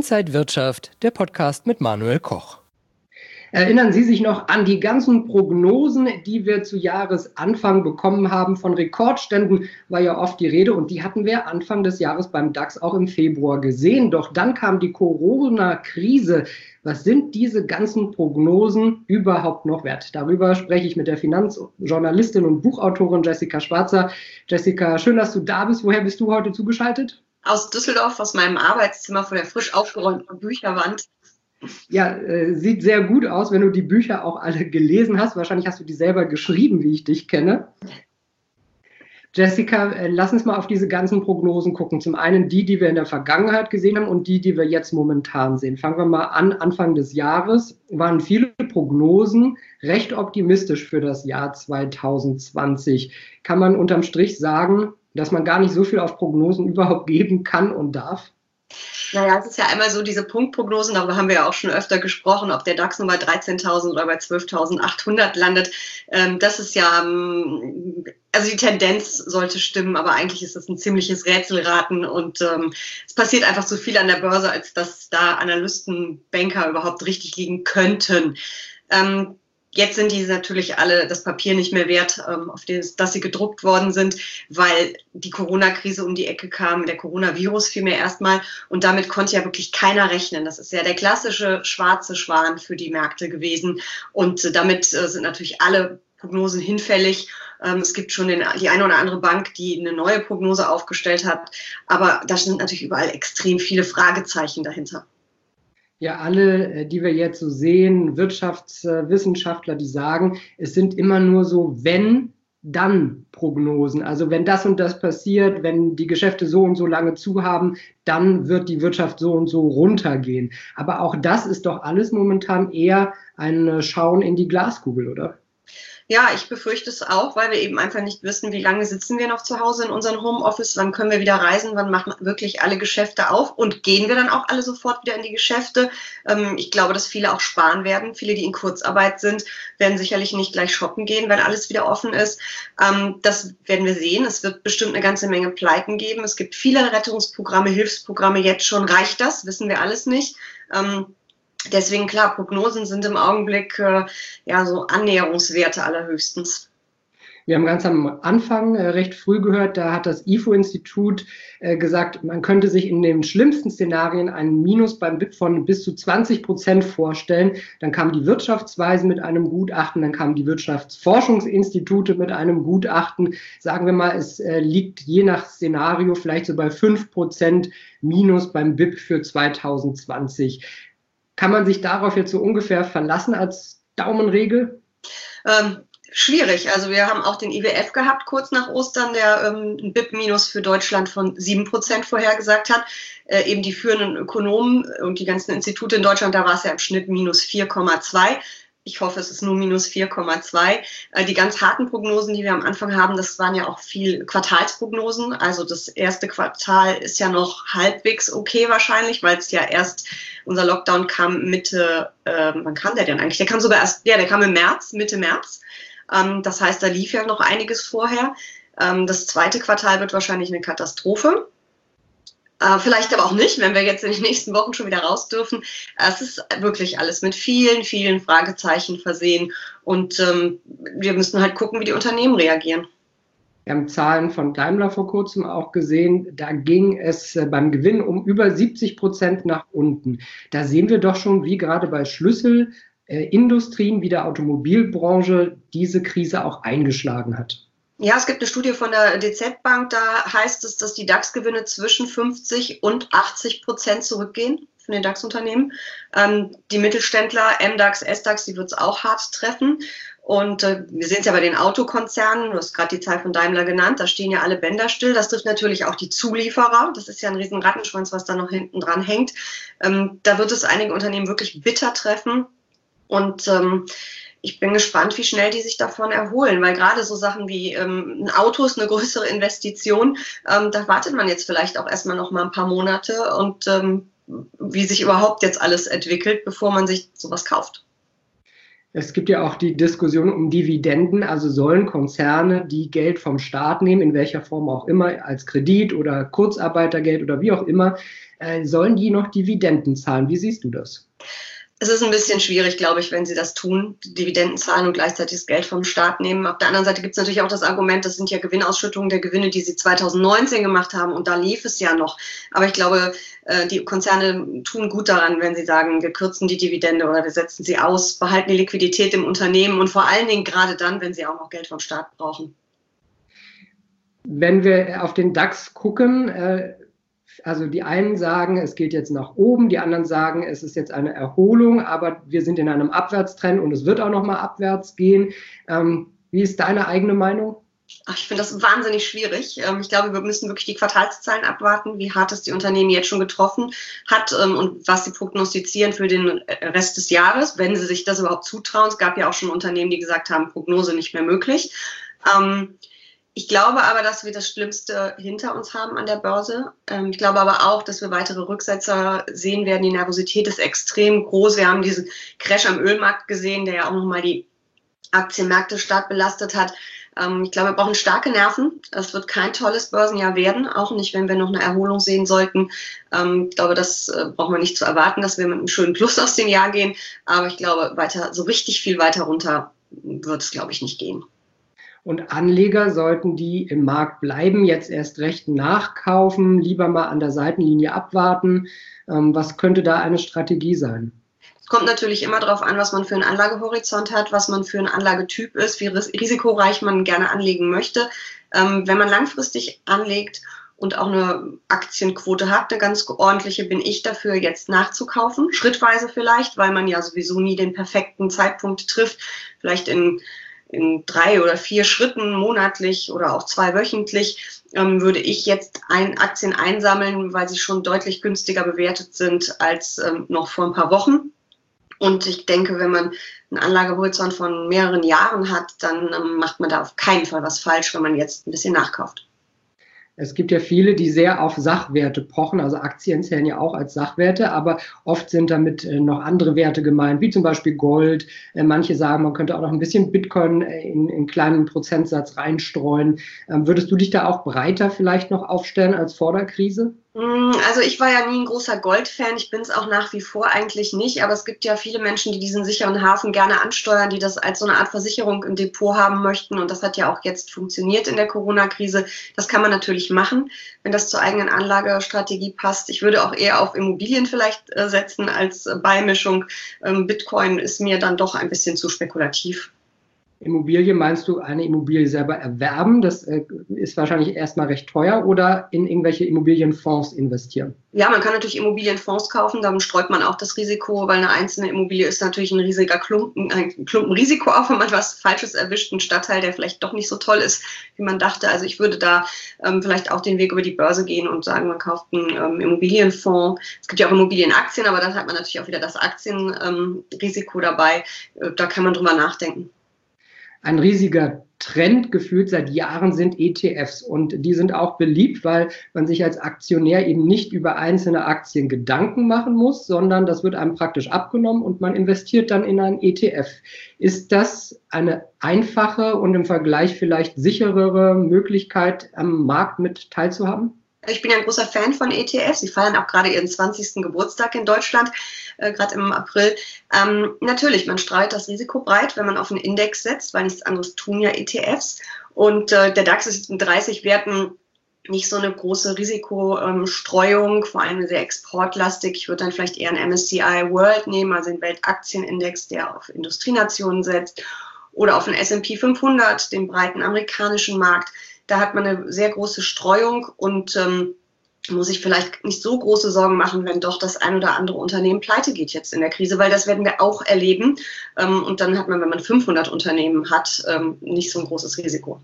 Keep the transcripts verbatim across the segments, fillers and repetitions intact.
Inside Wirtschaft, der Podcast mit Manuel Koch. Erinnern Sie sich noch an die ganzen Prognosen, die wir zu Jahresanfang bekommen haben? Von Rekordständen war ja oft die Rede und die hatten wir Anfang des Jahres beim DAX auch im Februar gesehen. Doch dann kam die Corona-Krise. Was sind diese ganzen Prognosen überhaupt noch wert? Darüber spreche ich mit der Finanzjournalistin und Buchautorin Jessica Schwarzer. Jessica, schön, dass du da bist. Woher bist du heute zugeschaltet? Aus Düsseldorf, aus meinem Arbeitszimmer vor der frisch aufgeräumten Bücherwand. Ja, äh, sieht sehr gut aus, wenn du die Bücher auch alle gelesen hast. Wahrscheinlich hast du die selber geschrieben, wie ich dich kenne. Jessica, äh, lass uns mal auf diese ganzen Prognosen gucken. Zum einen die, die wir in der Vergangenheit gesehen haben und die, die wir jetzt momentan sehen. Fangen wir mal an. Anfang des Jahres waren viele Prognosen recht optimistisch für das Jahr zwanzig zwanzig. Kann man unterm Strich sagen, dass man gar nicht so viel auf Prognosen überhaupt geben kann und darf? Naja, es ist ja einmal so diese Punktprognosen, darüber haben wir ja auch schon öfter gesprochen, ob der DAX nur bei dreizehntausend oder bei zwölftausendachthundert landet. Ähm, das ist ja, also die Tendenz sollte stimmen, aber eigentlich ist das ein ziemliches Rätselraten und ähm, es passiert einfach zu viel an der Börse, als dass da Analysten, Banker überhaupt richtig liegen könnten. Ähm, Jetzt sind die natürlich alle das Papier nicht mehr wert, auf das, dass sie gedruckt worden sind, weil die Corona-Krise um die Ecke kam, der Coronavirus vielmehr erstmal. Und damit konnte ja wirklich keiner rechnen. Das ist ja der klassische schwarze Schwan für die Märkte gewesen. Und damit sind natürlich alle Prognosen hinfällig. Es gibt schon den, die eine oder andere Bank, die eine neue Prognose aufgestellt hat. Aber da sind natürlich überall extrem viele Fragezeichen dahinter. Ja, alle, die wir jetzt so sehen, Wirtschaftswissenschaftler, die sagen, es sind immer nur so Wenn-Dann-Prognosen. Also wenn das und das passiert, wenn die Geschäfte so und so lange zu haben, dann wird die Wirtschaft so und so runtergehen. Aber auch das ist doch alles momentan eher ein Schauen in die Glaskugel, oder? Ja, ich befürchte es auch, weil wir eben einfach nicht wissen, wie lange sitzen wir noch zu Hause in unserem Homeoffice, wann können wir wieder reisen, wann machen wirklich alle Geschäfte auf und gehen wir dann auch alle sofort wieder in die Geschäfte. Ähm, ich glaube, dass viele auch sparen werden. Viele, die in Kurzarbeit sind, werden sicherlich nicht gleich shoppen gehen, wenn alles wieder offen ist. Ähm, das werden wir sehen. Es wird bestimmt eine ganze Menge Pleiten geben. Es gibt viele Rettungsprogramme, Hilfsprogramme jetzt schon. Reicht das? Wissen wir alles nicht. Ähm, Deswegen, klar, Prognosen sind im Augenblick äh, ja so Annäherungswerte allerhöchstens. Wir haben ganz am Anfang äh, recht früh gehört, da hat das I F O-Institut äh, gesagt, man könnte sich in den schlimmsten Szenarien einen Minus beim B I P von bis zu zwanzig Prozent vorstellen. Dann kam die Wirtschaftsweise mit einem Gutachten, dann kamen die Wirtschaftsforschungsinstitute mit einem Gutachten. Sagen wir mal, es äh, liegt je nach Szenario vielleicht so bei fünf Prozent Minus beim B I P für zwanzig zwanzig. Kann man sich darauf jetzt so ungefähr verlassen als Daumenregel? Ähm, schwierig. Also wir haben auch den I W F gehabt, kurz nach Ostern, der ähm, ein B I P-Minus für Deutschland von sieben Prozent vorhergesagt hat. Äh, eben die führenden Ökonomen und die ganzen Institute in Deutschland, da war es ja im Schnitt minus vier Komma zwei. Ich hoffe, es ist nur minus vier Komma zwei. Die ganz harten Prognosen, die wir am Anfang haben, das waren ja auch viel Quartalsprognosen. Also das erste Quartal ist ja noch halbwegs okay wahrscheinlich, weil es ja erst, unser Lockdown kam Mitte, äh, wann kam der denn eigentlich? Der kam sogar erst, ja, der kam im März, Mitte März. Ähm, das heißt, da lief ja noch einiges vorher. Ähm, das zweite Quartal wird wahrscheinlich eine Katastrophe. Uh, vielleicht aber auch nicht, wenn wir jetzt in den nächsten Wochen schon wieder raus dürfen. Es ist wirklich alles mit vielen, vielen Fragezeichen versehen. Und ähm, wir müssen halt gucken, wie die Unternehmen reagieren. Wir haben Zahlen von Daimler vor kurzem auch gesehen. Da ging es beim Gewinn um über siebzig Prozent nach unten. Da sehen wir doch schon, wie gerade bei Schlüsselindustrien wie der Automobilbranche diese Krise auch eingeschlagen hat. Ja, es gibt eine Studie von der D Z Bank, da heißt es, dass die DAX-Gewinne zwischen fünfzig und achtzig Prozent zurückgehen von den DAX-Unternehmen. Ähm, die Mittelständler, M DAX, S DAX, die wird es auch hart treffen. Und äh, wir sehen es ja bei den Autokonzernen, du hast gerade die Zahl von Daimler genannt, da stehen ja alle Bänder still. Das trifft natürlich auch die Zulieferer. Das ist ja ein riesen Rattenschwanz, was da noch hinten dran hängt. Ähm, da wird es einige Unternehmen wirklich bitter treffen. Und ähm, ich bin gespannt, wie schnell die sich davon erholen, weil gerade so Sachen wie ähm, ein Auto ist eine größere Investition. Ähm, da wartet man jetzt vielleicht auch erstmal noch mal ein paar Monate und ähm, wie sich überhaupt jetzt alles entwickelt, bevor man sich sowas kauft. Es gibt ja auch die Diskussion um Dividenden, also sollen Konzerne, die Geld vom Staat nehmen, in welcher Form auch immer, als Kredit oder Kurzarbeitergeld oder wie auch immer, äh, sollen die noch Dividenden zahlen? Wie siehst du das? Es ist ein bisschen schwierig, glaube ich, wenn sie das tun, Dividenden zahlen und gleichzeitig das Geld vom Staat nehmen. Auf der anderen Seite gibt es natürlich auch das Argument, das sind ja Gewinnausschüttungen der Gewinne, die sie zweitausendneunzehn gemacht haben und da lief es ja noch. Aber ich glaube, die Konzerne tun gut daran, wenn sie sagen, wir kürzen die Dividende oder wir setzen sie aus, behalten die Liquidität im Unternehmen und vor allen Dingen gerade dann, wenn sie auch noch Geld vom Staat brauchen. Wenn wir auf den DAX gucken, äh Also die einen sagen, es geht jetzt nach oben, die anderen sagen, es ist jetzt eine Erholung, aber wir sind in einem Abwärtstrend und es wird auch noch mal abwärts gehen. Ähm, wie ist deine eigene Meinung? Ach, ich finde das wahnsinnig schwierig. Ich glaube, wir müssen wirklich die Quartalszahlen abwarten, wie hart es die Unternehmen jetzt schon getroffen hat und was sie prognostizieren für den Rest des Jahres, wenn sie sich das überhaupt zutrauen. Es gab ja auch schon Unternehmen, die gesagt haben, Prognose nicht mehr möglich. Ähm, Ich glaube aber, dass wir das Schlimmste hinter uns haben an der Börse. Ich glaube aber auch, dass wir weitere Rücksetzer sehen werden. Die Nervosität ist extrem groß. Wir haben diesen Crash am Ölmarkt gesehen, der ja auch nochmal die Aktienmärkte stark belastet hat. Ich glaube, wir brauchen starke Nerven. Es wird kein tolles Börsenjahr werden, auch nicht, wenn wir noch eine Erholung sehen sollten. Ich glaube, das brauchen wir nicht zu erwarten, dass wir mit einem schönen Plus aus dem Jahr gehen. Aber ich glaube, weiter, so richtig viel weiter runter wird es, glaube ich, nicht gehen. Und Anleger, sollten die im Markt bleiben, jetzt erst recht nachkaufen, lieber mal an der Seitenlinie abwarten? Ähm, was könnte da eine Strategie sein? Es kommt natürlich immer darauf an, was man für einen Anlagehorizont hat, was man für ein Anlagetyp ist, wie risikoreich man gerne anlegen möchte. Ähm, wenn man langfristig anlegt und auch eine Aktienquote hat, eine ganz ordentliche, bin ich dafür, jetzt nachzukaufen. Schrittweise vielleicht, weil man ja sowieso nie den perfekten Zeitpunkt trifft. Vielleicht in in drei oder vier Schritten monatlich oder auch zwei wöchentlich, ähm, würde ich jetzt ein Aktien einsammeln, weil sie schon deutlich günstiger bewertet sind als ähm, noch vor ein paar Wochen. Und ich denke, wenn man einen Anlagehorizont von mehreren Jahren hat, dann ähm, macht man da auf keinen Fall was falsch, wenn man jetzt ein bisschen nachkauft. Es gibt ja viele, die sehr auf Sachwerte pochen, also Aktien zählen ja auch als Sachwerte, aber oft sind damit noch andere Werte gemeint, wie zum Beispiel Gold. Manche sagen, man könnte auch noch ein bisschen Bitcoin in einen kleinen Prozentsatz reinstreuen. Würdest du dich da auch breiter vielleicht noch aufstellen als vor der Krise? Also ich war ja nie ein großer Gold-Fan, ich bin es auch nach wie vor eigentlich nicht, aber es gibt ja viele Menschen, die diesen sicheren Hafen gerne ansteuern, die das als so eine Art Versicherung im Depot haben möchten und das hat ja auch jetzt funktioniert in der Corona-Krise. Das kann man natürlich machen, wenn das zur eigenen Anlagestrategie passt. Ich würde auch eher auf Immobilien vielleicht setzen als Beimischung. Bitcoin ist mir dann doch ein bisschen zu spekulativ. Immobilie, meinst du eine Immobilie selber erwerben? Das äh, ist wahrscheinlich erstmal recht teuer, oder in irgendwelche Immobilienfonds investieren? Ja, man kann natürlich Immobilienfonds kaufen, dann streut man auch das Risiko, weil eine einzelne Immobilie ist natürlich ein riesiger Klumpen, ein Klumpenrisiko, auch wenn man was Falsches erwischt, ein Stadtteil, der vielleicht doch nicht so toll ist, wie man dachte. Also ich würde da ähm, vielleicht auch den Weg über die Börse gehen und sagen, man kauft einen ähm, Immobilienfonds. Es gibt ja auch Immobilienaktien, aber dann hat man natürlich auch wieder das Aktienrisiko ähm, dabei. Äh, da kann man drüber nachdenken. Ein riesiger Trend gefühlt seit Jahren sind E T Fs und die sind auch beliebt, weil man sich als Aktionär eben nicht über einzelne Aktien Gedanken machen muss, sondern das wird einem praktisch abgenommen und man investiert dann in einen E T F. Ist das eine einfache und im Vergleich vielleicht sicherere Möglichkeit, am Markt mit teilzuhaben? Ich bin ja ein großer Fan von E T Fs. Sie feiern auch gerade ihren zwanzigsten Geburtstag in Deutschland, äh, gerade im April. Ähm, natürlich, man streut das Risiko breit, wenn man auf einen Index setzt, weil nichts anderes tun ja E T Fs. Und äh, der DAX ist jetzt mit dreißig Werten nicht so eine große Risikostreuung, ähm, vor allem sehr exportlastig. Ich würde dann vielleicht eher einen M S C I World nehmen, also den Weltaktienindex, der auf Industrienationen setzt, oder auf den S and P fünfhundert, den breiten amerikanischen Markt. Da hat man eine sehr große Streuung und ähm, muss sich vielleicht nicht so große Sorgen machen, wenn doch das ein oder andere Unternehmen pleite geht jetzt in der Krise, weil das werden wir auch erleben. Ähm, und dann hat man, wenn man fünfhundert Unternehmen hat, ähm, nicht so ein großes Risiko.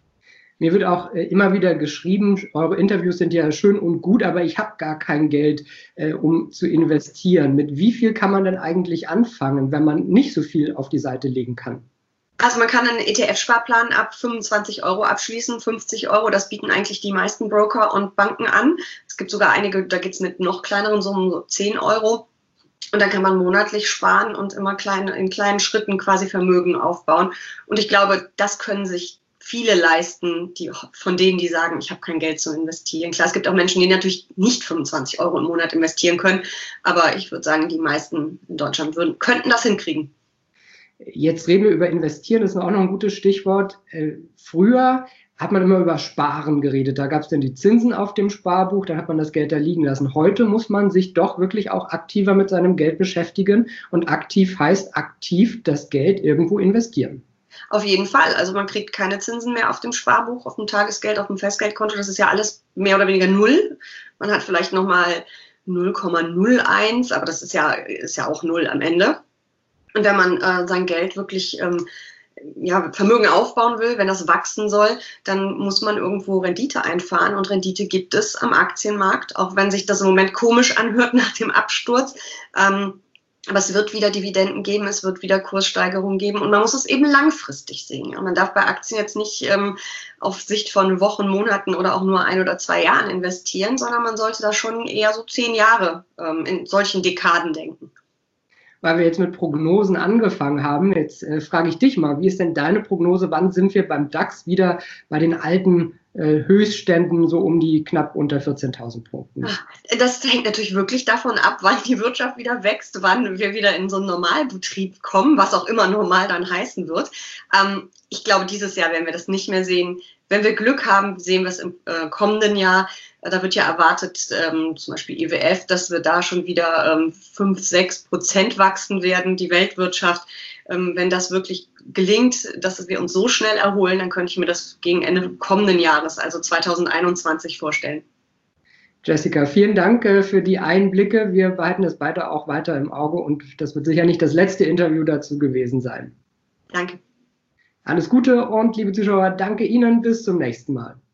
Mir wird auch äh, immer wieder geschrieben, eure Interviews sind ja schön und gut, aber ich habe gar kein Geld, äh, um zu investieren. Mit wie viel kann man denn eigentlich anfangen, wenn man nicht so viel auf die Seite legen kann? Also man kann einen E T F-Sparplan ab fünfundzwanzig Euro abschließen, fünfzig Euro, das bieten eigentlich die meisten Broker und Banken an. Es gibt sogar einige, da geht es mit noch kleineren Summen, so zehn Euro. Und dann kann man monatlich sparen und immer klein, in kleinen Schritten quasi Vermögen aufbauen. Und ich glaube, das können sich viele leisten, die, von denen, die sagen, ich habe kein Geld zu investieren. Klar, es gibt auch Menschen, die natürlich nicht fünfundzwanzig Euro im Monat investieren können. Aber ich würde sagen, die meisten in Deutschland würden, könnten das hinkriegen. Jetzt reden wir über Investieren, das ist auch noch ein gutes Stichwort. Äh, früher hat man immer über Sparen geredet. Da gab es dann die Zinsen auf dem Sparbuch, dann hat man das Geld da liegen lassen. Heute muss man sich doch wirklich auch aktiver mit seinem Geld beschäftigen. Und aktiv heißt aktiv das Geld irgendwo investieren. Auf jeden Fall. Also man kriegt keine Zinsen mehr auf dem Sparbuch, auf dem Tagesgeld, auf dem Festgeldkonto. Das ist ja alles mehr oder weniger null. Man hat vielleicht nochmal null Komma null eins, aber das ist ja, ist ja auch null am Ende. Und wenn man äh, sein Geld wirklich ähm, ja, Vermögen aufbauen will, wenn das wachsen soll, dann muss man irgendwo Rendite einfahren. Und Rendite gibt es am Aktienmarkt, auch wenn sich das im Moment komisch anhört nach dem Absturz. Ähm, Aber es wird wieder Dividenden geben, es wird wieder Kurssteigerungen geben und man muss es eben langfristig sehen. Ja, man darf bei Aktien jetzt nicht ähm, auf Sicht von Wochen, Monaten oder auch nur ein oder zwei Jahren investieren, sondern man sollte da schon eher so zehn Jahre ähm, in solchen Dekaden denken. Weil wir jetzt mit Prognosen angefangen haben, jetzt äh, frage ich dich mal, wie ist denn deine Prognose, wann sind wir beim DAX wieder bei den alten äh, Höchstständen so um die knapp unter vierzehntausend Punkten? Das hängt natürlich wirklich davon ab, wann die Wirtschaft wieder wächst, wann wir wieder in so einen Normalbetrieb kommen, was auch immer normal dann heißen wird. Ähm, ich glaube, dieses Jahr werden wir das nicht mehr sehen. Wenn wir Glück haben, sehen wir es im äh, kommenden Jahr. Da wird ja erwartet, ähm, zum Beispiel I W F, dass wir da schon wieder ähm, fünf, sechs Prozent wachsen werden, die Weltwirtschaft. Ähm, wenn das wirklich gelingt, dass wir uns so schnell erholen, dann könnte ich mir das gegen Ende kommenden Jahres, also zweitausendeinundzwanzig, vorstellen. Jessica, vielen Dank äh, für die Einblicke. Wir behalten das beide auch weiter im Auge und das wird sicher nicht das letzte Interview dazu gewesen sein. Danke. Alles Gute und liebe Zuschauer, danke Ihnen. Bis zum nächsten Mal.